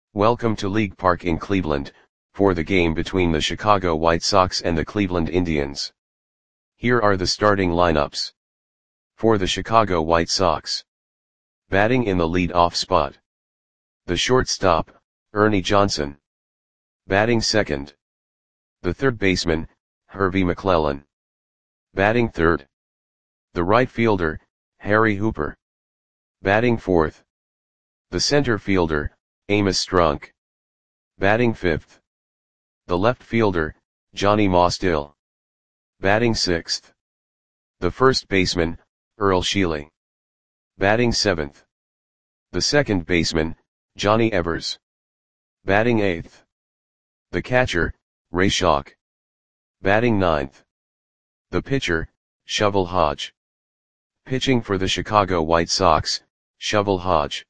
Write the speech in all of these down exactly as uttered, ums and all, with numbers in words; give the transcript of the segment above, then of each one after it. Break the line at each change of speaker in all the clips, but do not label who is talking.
Welcome to League Park in Cleveland, for the game between the Chicago White Sox and the Cleveland Indians. Here are the starting lineups. For the Chicago White Sox. Batting in the lead-off spot. The shortstop, Ernie Johnson. Batting second. The third baseman, Hervey McClellan. Batting third. The right fielder, Harry Hooper. Batting fourth. The center fielder, Amos Strunk. Batting fifth. The left fielder, Johnny Mostill. Batting sixth. The first baseman, Earl Sheely. Batting seventh. The second baseman, Johnny Evers. Batting eighth. The catcher, Ray Schalk. Batting ninth. The pitcher, Shovel Hodge. Pitching for the Chicago White Sox, Shovel Hodge.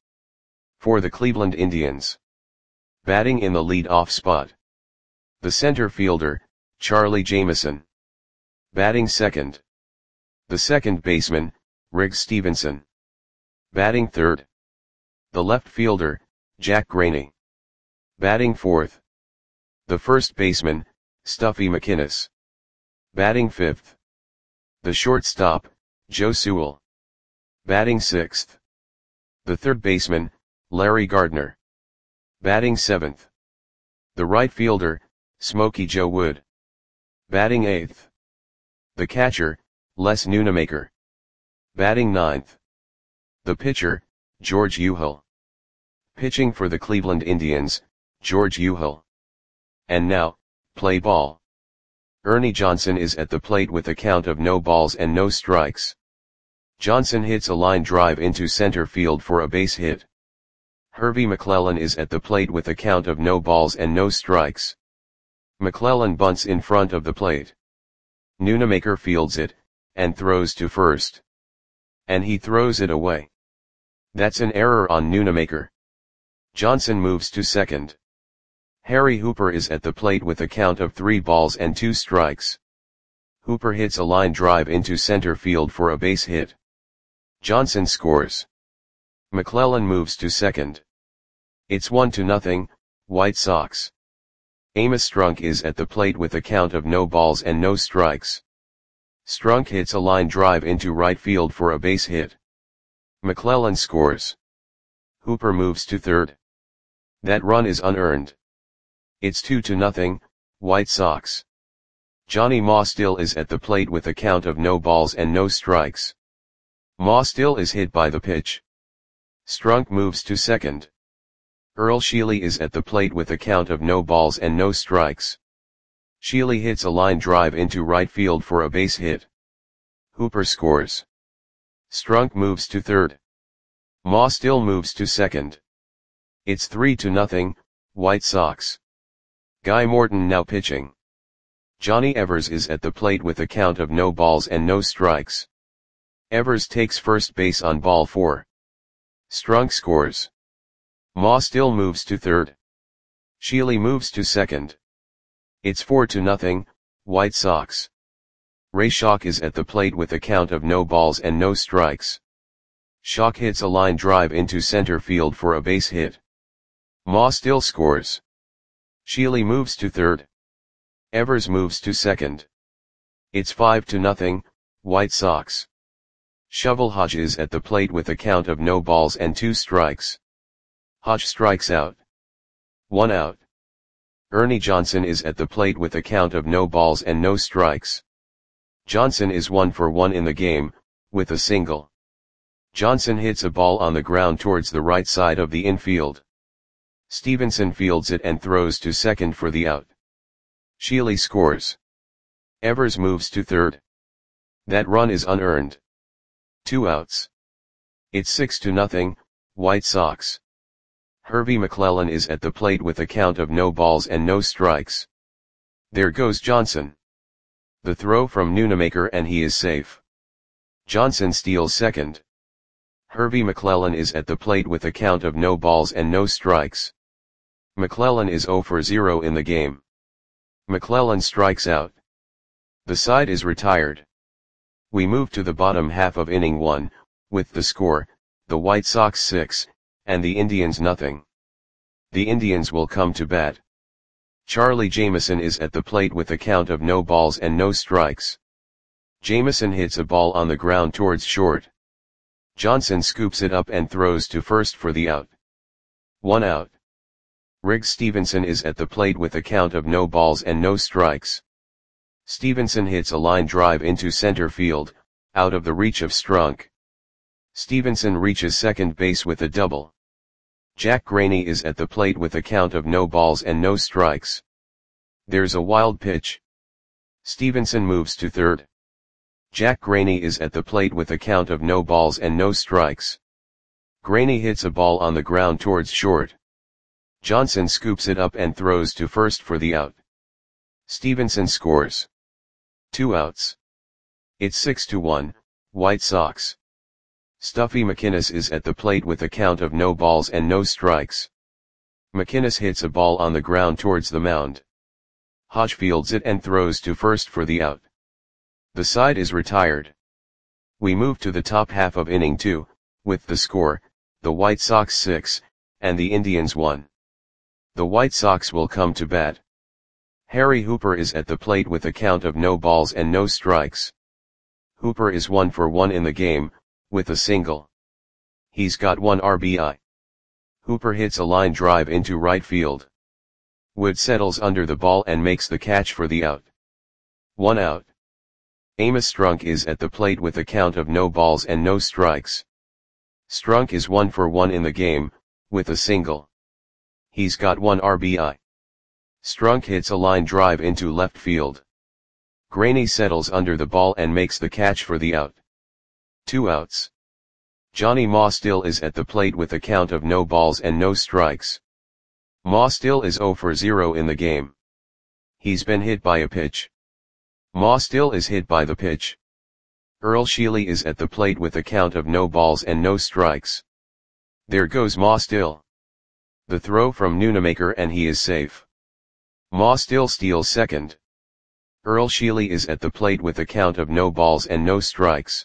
For the Cleveland Indians. Batting in the lead-off spot. The center fielder, Charlie Jameson. Batting second. The second baseman, Riggs Stevenson. Batting third. The left fielder, Jack Graney. Batting fourth. The first baseman, Stuffy McInnis. Batting fifth. The shortstop, Joe Sewell. Batting sixth. The third baseman, Larry Gardner. Batting seventh. The right fielder, Smokey Joe Wood. Batting eighth. The catcher, Les Nunemaker. Batting ninth. The pitcher, George Uhill. Pitching for the Cleveland Indians, George Uhill. And now, play ball. Ernie Johnson is at the plate with a count of no balls and no strikes. Johnson hits a line drive into center field for a base hit. Hervey McClellan is at the plate with a count of no balls and no strikes. McClellan bunts in front of the plate. Nunemaker fields it, and throws to first. And he throws it away. That's an error on Nunemaker. Johnson moves to second. Harry Hooper is at the plate with a count of three balls and two strikes. Hooper hits a line drive into center field for a base hit. Johnson scores. McClellan moves to second. It's one to nothing, White Sox. Amos Strunk is at the plate with a count of no balls and no strikes. Strunk hits a line drive into right field for a base hit. McClellan scores. Hooper moves to third. That run is unearned. It's two to nothing, White Sox. Johnny Mostill is at the plate with a count of no balls and no strikes. Mostill is hit by the pitch. Strunk moves to second. Earl Sheely is at the plate with a count of no balls and no strikes. Sheely hits a line drive into right field for a base hit. Hooper scores. Strunk moves to third. Mostill moves to second. It's three to nothing, White Sox. Guy Morton now pitching. Johnny Evers is at the plate with a count of no balls and no strikes. Evers takes first base on ball four. Strunk scores. Mostill moves to third. Sheely moves to second. It's four to nothing, White Sox. Ray Schalk is at the plate with a count of no balls and no strikes. Schalk hits a line drive into center field for a base hit. Mostill scores. Sheely moves to third. Evers moves to second. It's five to nothing, White Sox. Shovel Hodge is at the plate with a count of no balls and two strikes. Hodge strikes out. One out. Ernie Johnson is at the plate with a count of no balls and no strikes. Johnson is one for one in the game, with a single. Johnson hits a ball on the ground towards the right side of the infield. Stevenson fields it and throws to second for the out. Sheely scores. Evers moves to third. That run is unearned. Two outs. It's six to nothing, White Sox. Hervey McClellan is at the plate with a count of no balls and no strikes. There goes Johnson. The throw from Nunemaker and he is safe. Johnson steals second. Hervey McClellan is at the plate with a count of no balls and no strikes. McClellan is zero for zero in the game. McClellan strikes out. The side is retired. We move to the bottom half of inning one, with the score, the White Sox six, and the Indians nothing. The Indians will come to bat. Charlie Jameson is at the plate with a count of no balls and no strikes. Jameson hits a ball on the ground towards short. Johnson scoops it up and throws to first for the out. One out. Riggs Stevenson is at the plate with a count of no balls and no strikes. Stevenson hits a line drive into center field, out of the reach of Strunk. Stevenson reaches second base with a double. Jack Graney is at the plate with a count of no balls and no strikes. There's a wild pitch. Stevenson moves to third. Jack Graney is at the plate with a count of no balls and no strikes. Graney hits a ball on the ground towards short. Johnson scoops it up and throws to first for the out. Stevenson scores. Two outs. It's six to one, White Sox. Stuffy McInnes is at the plate with a count of no balls and no strikes. McInnes hits a ball on the ground towards the mound. Hodge fields it and throws to first for the out. The side is retired. We move to the top half of inning two, with the score, the White Sox six, and the Indians one. The White Sox will come to bat. Harry Hooper is at the plate with a count of no balls and no strikes. Hooper is one for one in the game, with a single. He's got one R B I. Hooper hits a line drive into right field. Wood settles under the ball and makes the catch for the out. One out. Amos Strunk is at the plate with a count of no balls and no strikes. Strunk is one for one in the game, with a single. He's got one R B I. Strunk hits a line drive into left field. Graney settles under the ball and makes the catch for the out. Two outs. Johnny Mostill is at the plate with a count of no balls and no strikes. Mostill is zero for zero in the game. He's been hit by a pitch. Mostill is hit by the pitch. Earl Sheely is at the plate with a count of no balls and no strikes. There goes Mostill. The throw from Nunemaker and he is safe. Mostill steals second. Earl Sheely is at the plate with a count of no balls and no strikes.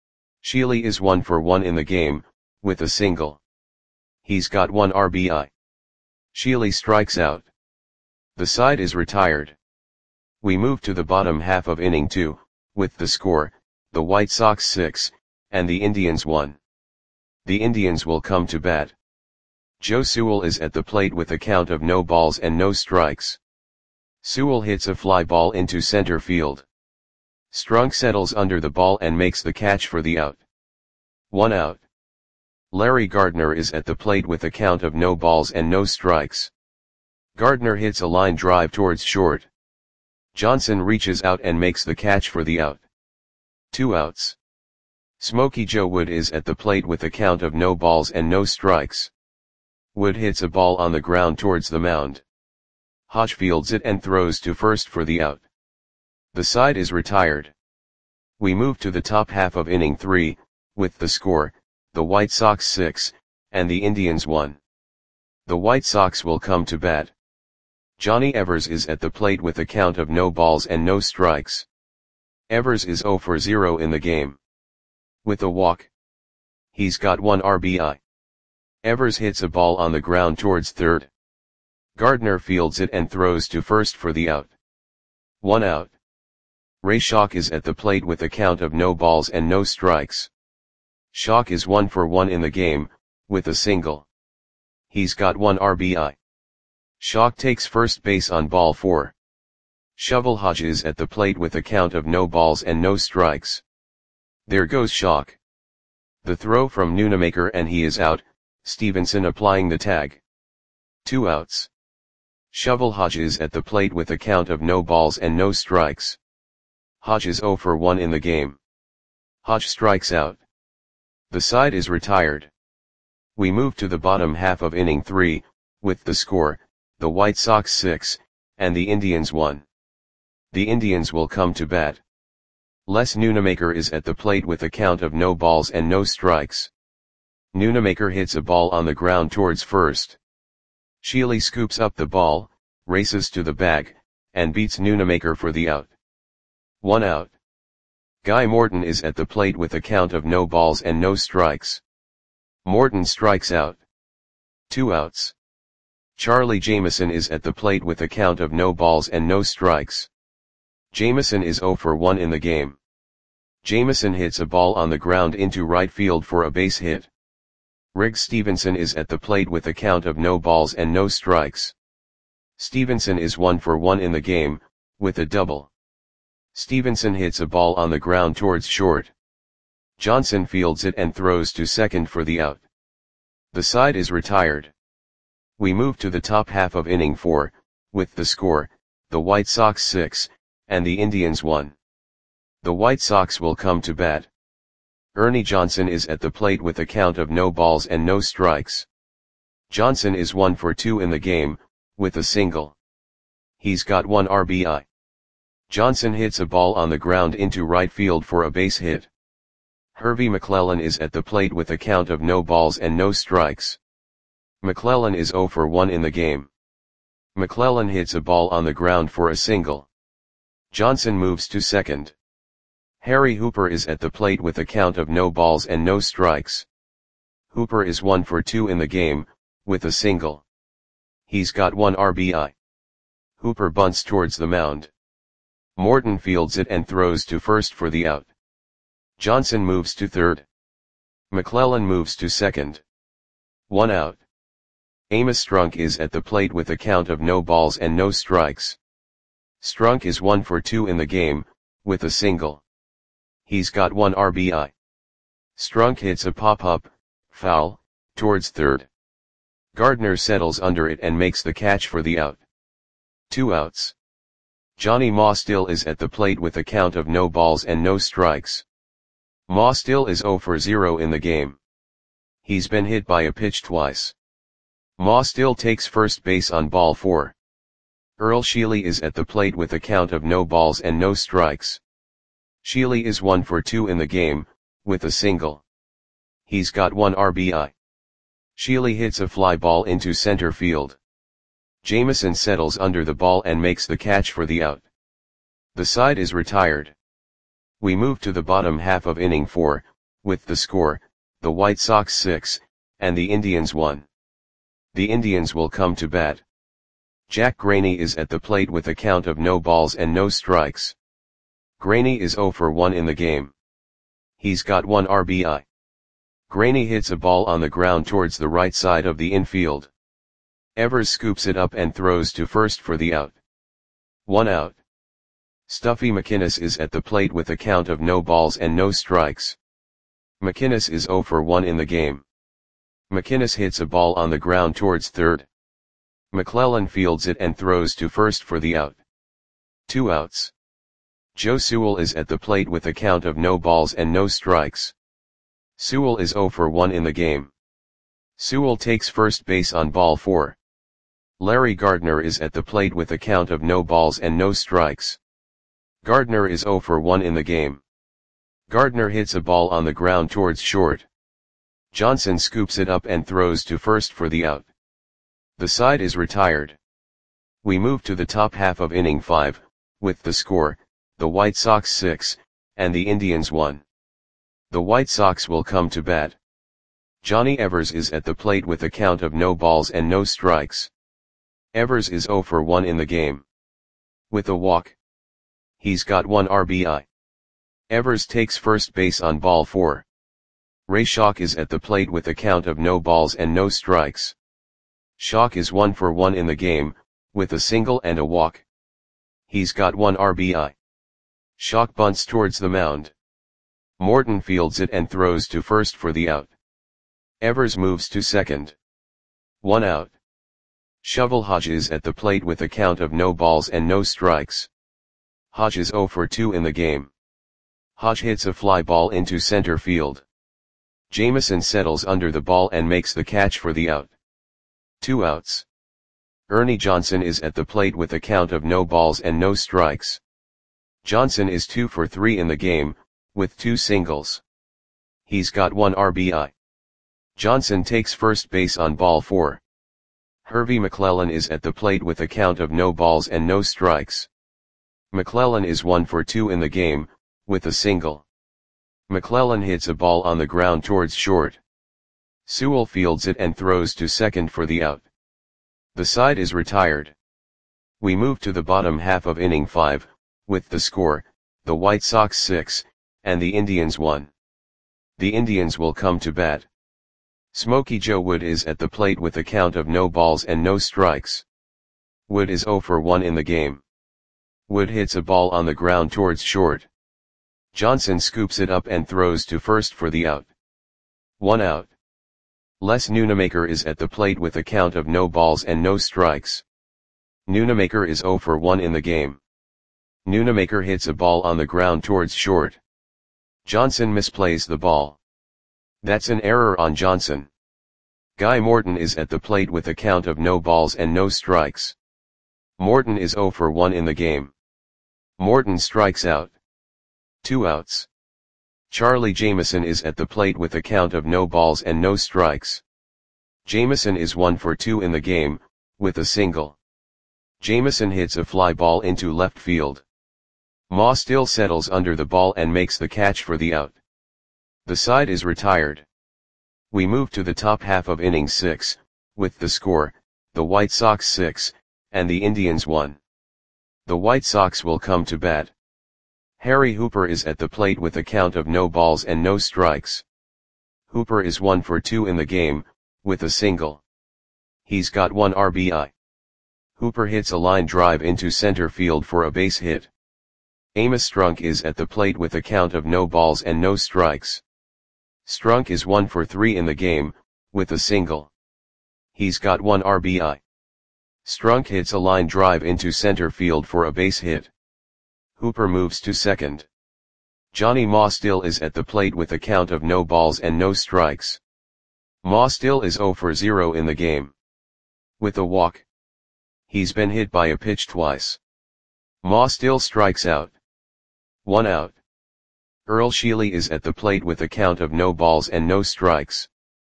Sheely is one for one in the game, with a single. He's got one R B I. Sheely strikes out. The side is retired. We move to the bottom half of inning two, with the score, the White Sox six, and the Indians one. The Indians will come to bat. Joe Sewell is at the plate with a count of no balls and no strikes. Sewell hits a fly ball into center field. Strunk settles under the ball and makes the catch for the out. One out. Larry Gardner is at the plate with a count of no balls and no strikes. Gardner hits a line drive towards short. Johnson reaches out and makes the catch for the out. Two outs. Smokey Joe Wood is at the plate with a count of no balls and no strikes. Wood hits a ball on the ground towards the mound. Hodge fields it and throws to first for the out. The side is retired. We move to the top half of inning three, with the score, the White Sox six, and the Indians one. The White Sox will come to bat. Johnny Evers is at the plate with a count of no balls and no strikes. Evers is zero for zero in the game. With a walk. He's got one R B I. Evers hits a ball on the ground towards third. Gardner fields it and throws to first for the out. One out. Ray Schock is at the plate with a count of no balls and no strikes. Schock is one for one in the game, with a single. He's got one R B I. Schock takes first base on ball four. Shovel Hodge is at the plate with a count of no balls and no strikes. There goes Schock. The throw from Nunemaker and he is out, Stevenson applying the tag. Two outs. Shovel Hodge is at the plate with a count of no balls and no strikes. Hodge is zero for one in the game. Hodge strikes out. The side is retired. We move to the bottom half of inning three, with the score, the White Sox six, and the Indians one. The Indians will come to bat. Les Nunemaker is at the plate with a count of no balls and no strikes. Nunemaker hits a ball on the ground towards first. Sheely scoops up the ball, races to the bag, and beats Nunemaker for the out. One out. Guy Morton is at the plate with a count of no balls and no strikes. Morton strikes out. Two outs. Charlie Jamieson is at the plate with a count of no balls and no strikes. Jamieson is zero for one in the game. Jamieson hits a ball on the ground into right field for a base hit. Riggs Stevenson is at the plate with a count of no balls and no strikes. Stevenson is one for one in the game, with a double. Stevenson hits a ball on the ground towards short. Johnson fields it and throws to second for the out. The side is retired. We move to the top half of inning four, with the score, the White Sox six, and the Indians one. The White Sox will come to bat. Ernie Johnson is at the plate with a count of no balls and no strikes. Johnson is one for two in the game, with a single. He's got one R B I. Johnson hits a ball on the ground into right field for a base hit. Hervey McClellan is at the plate with a count of no balls and no strikes. McClellan is zero for one in the game. McClellan hits a ball on the ground for a single. Johnson moves to second. Harry Hooper is at the plate with a count of no balls and no strikes. Hooper is one for two in the game, with a single. He's got one R B I. Hooper bunts towards the mound. Morton fields it and throws to first for the out. Johnson moves to third. McClellan moves to second. One out. Amos Strunk is at the plate with a count of no balls and no strikes. Strunk is one for two in the game, with a single. He's got one R B I. Strunk hits a pop-up, foul, towards third. Gardner settles under it and makes the catch for the out. Two outs. Johnny Maustill is at the plate with a count of no balls and no strikes. Maustill is zero for zero in the game. He's been hit by a pitch twice. Maustill takes first base on ball four. Earl Sheely is at the plate with a count of no balls and no strikes. Sheely is one for two in the game, with a single. He's got one R B I. Sheely hits a fly ball into center field. Jamieson settles under the ball and makes the catch for the out. The side is retired. We move to the bottom half of inning four, with the score, the White Sox six, and the Indians one. The Indians will come to bat. Jack Graney is at the plate with a count of no balls and no strikes. Graney is zero for one in the game. He's got one R B I. Graney hits a ball on the ground towards the right side of the infield. Evers scoops it up and throws to first for the out. One out. Stuffy McInnes is at the plate with a count of no balls and no strikes. McInnes is zero for one in the game. McInnes hits a ball on the ground towards third. McClellan fields it and throws to first for the out. Two outs. Joe Sewell is at the plate with a count of no balls and no strikes. Sewell is zero for one in the game. Sewell takes first base on ball four. Larry Gardner is at the plate with a count of no balls and no strikes. Gardner is zero for one in the game. Gardner hits a ball on the ground towards short. Johnson scoops it up and throws to first for the out. The side is retired. We move to the top half of inning five, with the score, the White Sox six, and the Indians one. The White Sox will come to bat. Johnny Evers is at the plate with a count of no balls and no strikes. Evers is zero for one in the game. With a walk. He's got one R B I. Evers takes first base on ball four. Ray Schalk is at the plate with a count of no balls and no strikes. Schalk is one for one in the game, with a single and a walk. He's got one R B I. Schalk bunts towards the mound. Morton fields it and throws to first for the out. Evers moves to second. One out. Shovel Hodge is at the plate with a count of no balls and no strikes. Hodge is zero for two in the game. Hodge hits a fly ball into center field. Jamieson settles under the ball and makes the catch for the out. Two outs. Ernie Johnson is at the plate with a count of no balls and no strikes. Johnson is two for three in the game, with two singles. He's got one R B I. Johnson takes first base on ball four. Hervey McClellan is at the plate with a count of no balls and no strikes. McClellan is one for two in the game, with a single. McClellan hits a ball on the ground towards short. Sewell fields it and throws to second for the out. The side is retired. We move to the bottom half of inning five, with the score, the White Sox six, and the Indians one. The Indians will come to bat. Smokey Joe Wood is at the plate with a count of no balls and no strikes. Wood is oh for one in the game. Wood hits a ball on the ground towards short. Johnson scoops it up and throws to first for the out. One out. Les Nunemaker is at the plate with a count of no balls and no strikes. Nunemaker is oh for one in the game. Nunemaker hits a ball on the ground towards short. Johnson misplays the ball. That's an error on Johnson. Guy Morton is at the plate with a count of no balls and no strikes. Morton is oh for one in the game. Morton strikes out. Two outs. Charlie Jameson is at the plate with a count of no balls and no strikes. Jameson is one for two in the game, with a single. Jameson hits a fly ball into left field. Ma still settles under the ball and makes the catch for the out. The side is retired. We move to the top half of inning six, with the score, the White Sox six, and the Indians one. The White Sox will come to bat. Harry Hooper is at the plate with a count of no balls and no strikes. Hooper is one for two in the game, with a single. He's got one R B I. Hooper hits a line drive into center field for a base hit. Amos Strunk is at the plate with a count of no balls and no strikes. Strunk is one for three in the game, with a single. He's got one R B I. Strunk hits a line drive into center field for a base hit. Hooper moves to second. Johnny Ma still is at the plate with a count of no balls and no strikes. Ma still is oh for zero in the game. With a walk. He's been hit by a pitch twice. Ma still strikes out. One out. Earl Sheely is at the plate with a count of no balls and no strikes.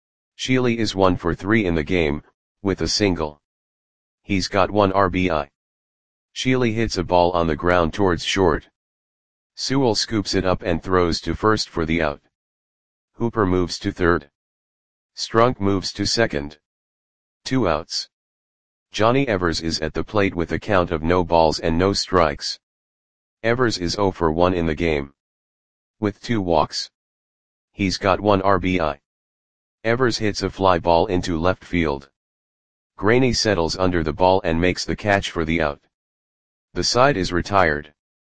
Sheely is one for three in the game, with a single. He's got one R B I. Sheely hits a ball on the ground towards short. Sewell scoops it up and throws to first for the out. Hooper moves to third. Strunk moves to second. Two outs. Johnny Evers is at the plate with a count of no balls and no strikes. Evers is oh for one in the game. With two walks. He's got one R B I. Evers hits a fly ball into left field. Graney settles under the ball and makes the catch for the out. The side is retired.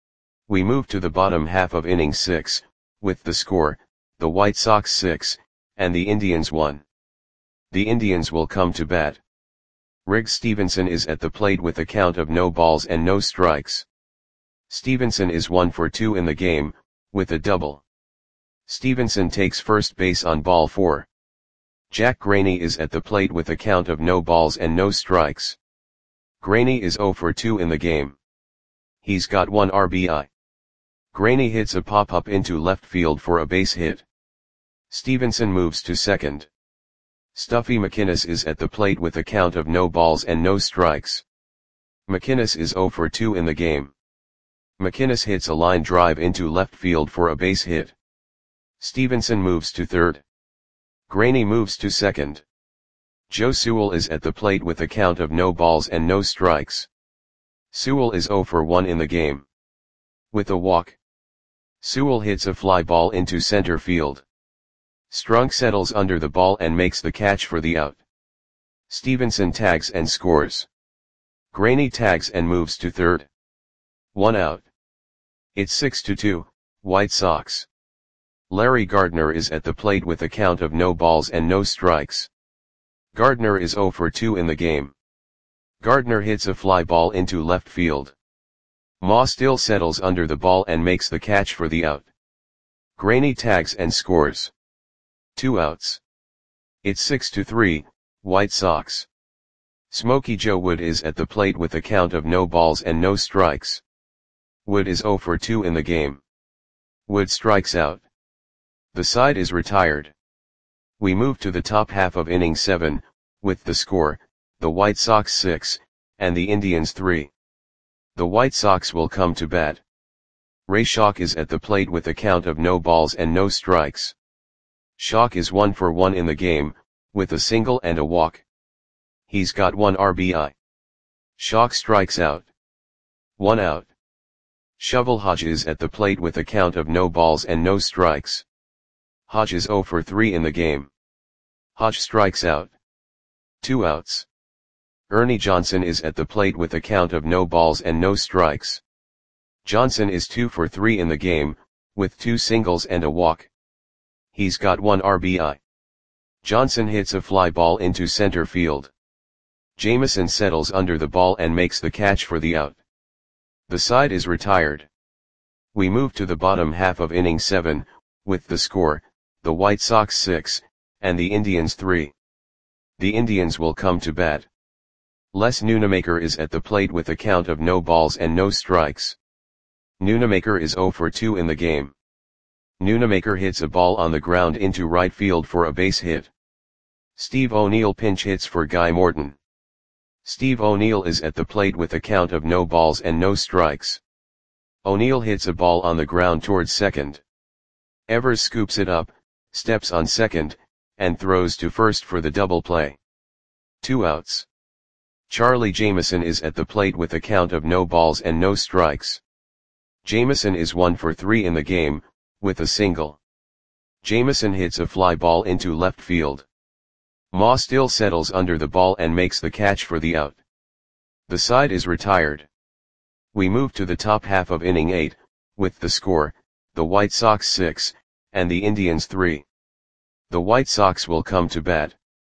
We move to the bottom half of inning six, with the score, the White Sox six, and the Indians one. The Indians will come to bat. Riggs Stevenson is at the plate with a count of no balls and no strikes. Stevenson is one for two in the game, with a double. Stevenson takes first base on ball four. Jack Graney is at the plate with a count of no balls and no strikes. Graney is oh for two in the game. He's got one R B I. Graney hits a pop-up into left field for a base hit. Stevenson moves to second. Stuffy McInnes is at the plate with a count of no balls and no strikes. McInnes is oh for two in the game. McInnes hits a line drive into left field for a base hit. Stevenson moves to third. Graney moves to second. Joe Sewell is at the plate with a count of no balls and no strikes. Sewell is oh for one in the game. With a walk. Sewell hits a fly ball into center field. Strunk settles under the ball and makes the catch for the out. Stevenson tags and scores. Graney tags and moves to third. One out. It's six to two, White Sox. Larry Gardner is at the plate with a count of no balls and no strikes. Gardner is oh for two in the game. Gardner hits a fly ball into left field. Ma still settles under the ball and makes the catch for the out. Graney tags and scores. Two outs. It's six to three, White Sox. Smokey Joe Wood is at the plate with a count of no balls and no strikes. Wood is oh for two in the game. Wood strikes out. The side is retired. We move to the top half of inning seven, with the score, the White Sox six, and the Indians three. The White Sox will come to bat. Ray Schalk is at the plate with a count of no balls and no strikes. Schalk is one for one in the game, with a single and a walk. He's got one R B I. Schock strikes out. One out. Shovel Hodges at the plate with a count of no balls and no strikes. Hodges zero for three in the game. Hodge strikes out. Two outs. Ernie Johnson is at the plate with a count of no balls and no strikes. Johnson is two for three in the game, with two singles and a walk. He's got one R B I. Johnson hits a fly ball into center field. Jameson settles under the ball and makes the catch for the out. The side is retired. We move to the bottom half of inning seven, with the score, the White Sox six, and the Indians three. The Indians will come to bat. Les Nunemaker is at the plate with a count of no balls and no strikes. Nunemaker is zero for two in the game. Nunemaker hits a ball on the ground into right field for a base hit. Steve O'Neill pinch hits for Guy Morton. Steve O'Neill is at the plate with a count of no balls and no strikes. O'Neill hits a ball on the ground towards second. Evers scoops it up, steps on second, and throws to first for the double play. Two outs. Charlie Jameson is at the plate with a count of no balls and no strikes. Jameson is one for three in the game, with a single. Jameson hits a fly ball into left field. Ma still settles under the ball and makes the catch for the out. The side is retired. We move to the top half of inning eight, with the score, the White Sox six, and the Indians three. The White Sox will come to bat.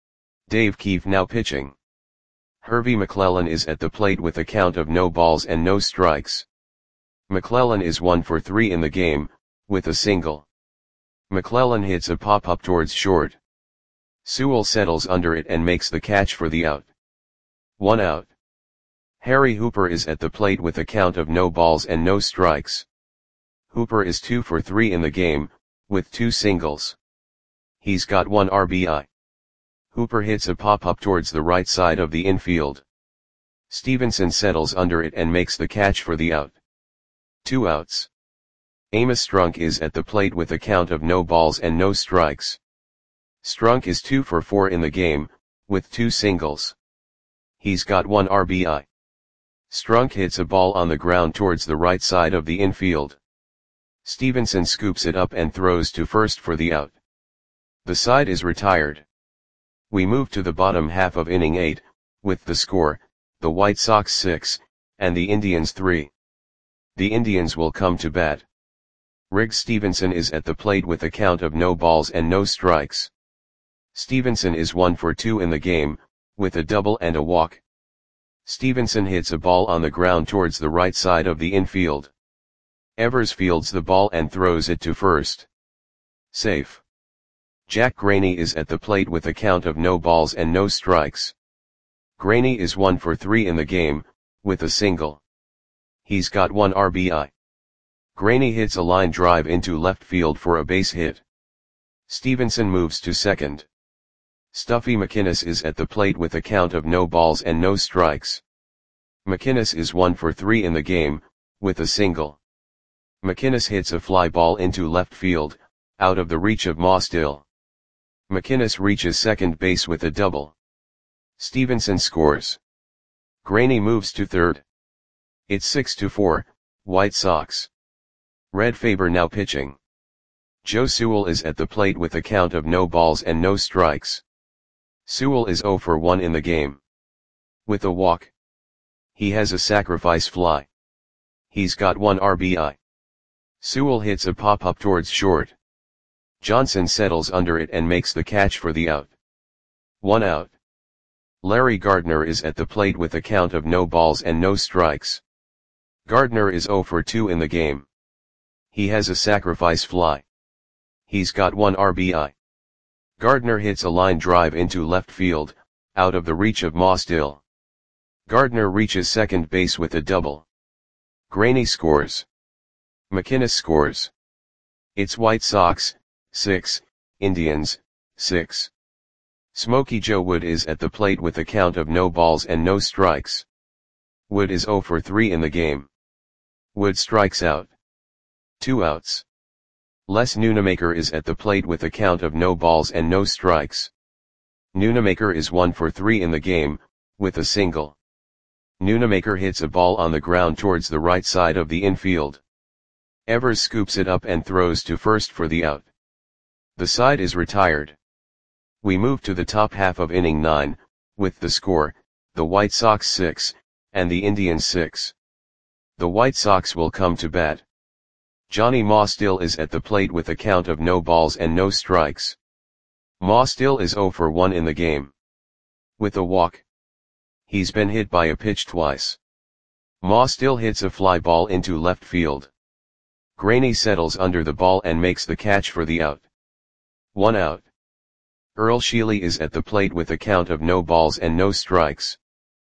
Dave Keefe now pitching. Hervey McClellan is at the plate with a count of no balls and no strikes. McClellan is one for three in the game, with a single. McClellan hits a pop-up towards short. Sewell settles under it and makes the catch for the out. One out. Harry Hooper is at the plate with a count of no balls and no strikes. Hooper is two for three in the game, with two singles. He's got one R B I. Hooper hits a pop-up towards the right side of the infield. Stevenson settles under it and makes the catch for the out. Two outs. Amos Strunk is at the plate with a count of no balls and no strikes. Strunk is two for four in the game, with two singles. He's got one R B I. Strunk hits a ball on the ground towards the right side of the infield. Stevenson scoops it up and throws to first for the out. The side is retired. We move to the bottom half of inning eight, with the score, the White Sox six, and the Indians three. The Indians will come to bat. Riggs Stevenson is at the plate with a count of no balls and no strikes. Stevenson is one for two in the game, with a double and a walk. Stevenson hits a ball on the ground towards the right side of the infield. Evers fields the ball and throws it to first. Safe. Jack Graney is at the plate with a count of no balls and no strikes. Graney is one for three in the game, with a single. He's got one R B I. Graney hits a line drive into left field for a base hit. Stevenson moves to second. Stuffy McInnes is at the plate with a count of no balls and no strikes. McInnes is one for three in the game, with a single. McInnes hits a fly ball into left field, out of the reach of Ma Still. McInnes reaches second base with a double. Stevenson scores. Graney moves to third. It's six to four, White Sox. Red Faber now pitching. Joe Sewell is at the plate with a count of no balls and no strikes. Sewell is zero for one in the game. With a walk. He has a sacrifice fly. He's got one R B I. Sewell hits a pop-up towards short. Johnson settles under it and makes the catch for the out. One out. Larry Gardner is at the plate with a count of no balls and no strikes. Gardner is zero for two in the game. He has a sacrifice fly. He's got one R B I. Gardner hits a line drive into left field, out of the reach of Ma Still. Gardner reaches second base with a double. Graney scores. McInnes scores. It's White Sox, six, Indians, six. Smokey Joe Wood is at the plate with a count of no balls and no strikes. Wood is zero for three in the game. Wood strikes out. Two outs. Les Nunemaker is at the plate with a count of no balls and no strikes. Nunemaker is one for three in the game, with a single. Nunemaker hits a ball on the ground towards the right side of the infield. Evers scoops it up and throws to first for the out. The side is retired. We move to the top half of inning nine, with the score, the White Sox six, and the Indians six. The White Sox will come to bat. Johnny Ma still is at the plate with a count of no balls and no strikes. Ma still is oh for one in the game. With a walk. He's been hit by a pitch twice. Ma still hits a fly ball into left field. Graney settles under the ball and makes the catch for the out. One out. Earl Sheely is at the plate with a count of no balls and no strikes.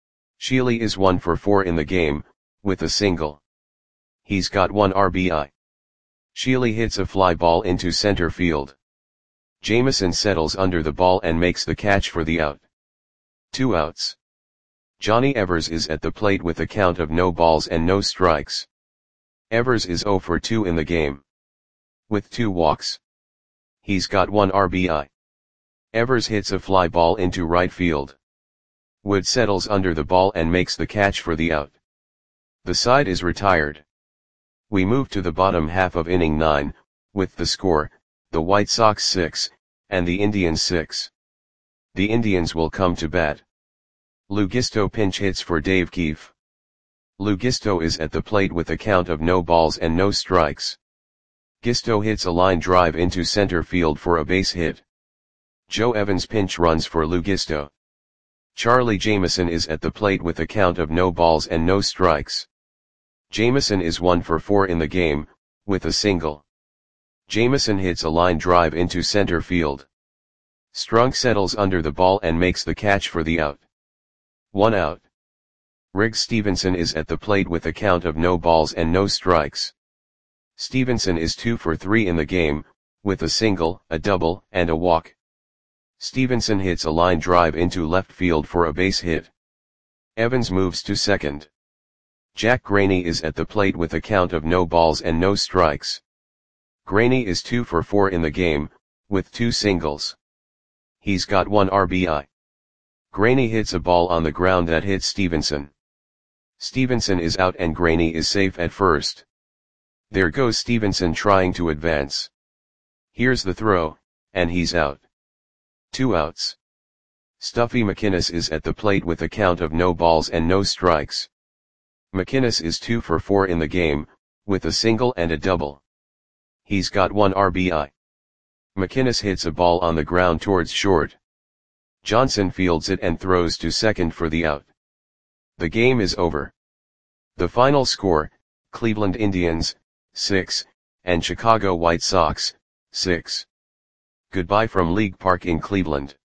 Sheely is one for four in the game, with a single. He's got one R B I. Sheely hits a fly ball into center field. Jameson settles under the ball and makes the catch for the out. Two outs. Johnny Evers is at the plate with a count of no balls and no strikes. Evers is oh for two in the game. With two walks. He's got one R B I. Evers hits a fly ball into right field. Wood settles under the ball and makes the catch for the out. The side is retired. We move to the bottom half of inning nine, with the score, the White Sox six, and the Indians six. The Indians will come to bat. Lugisto pinch hits for Dave Keefe. Lugisto is at the plate with a count of no balls and no strikes. Gisto hits a line drive into center field for a base hit. Joe Evans pinch runs for Lugisto. Charlie Jameson is at the plate with a count of no balls and no strikes. Jameson is one for four in the game, with a single. Jameson hits a line drive into center field. Strunk settles under the ball and makes the catch for the out. One out. Riggs Stevenson is at the plate with a count of no balls and no strikes. Stevenson is two for three in the game, with a single, a double, and a walk. Stevenson hits a line drive into left field for a base hit. Evans moves to second. Jack Graney is at the plate with a count of no balls and no strikes. Graney is two for four in the game, with two singles. He's got one R B I. Graney hits a ball on the ground that hits Stevenson. Stevenson is out and Graney is safe at first. There goes Stevenson trying to advance. Here's the throw, and he's out. Two outs. Stuffy McInnes is at the plate with a count of no balls and no strikes. McInnes is two for four in the game, with a single and a double. He's got one R B I. McInnes hits a ball on the ground towards short. Johnson fields it and throws to second for the out. The game is over. The final score, Cleveland Indians, six, and Chicago White Sox, six. Goodbye from League Park in Cleveland.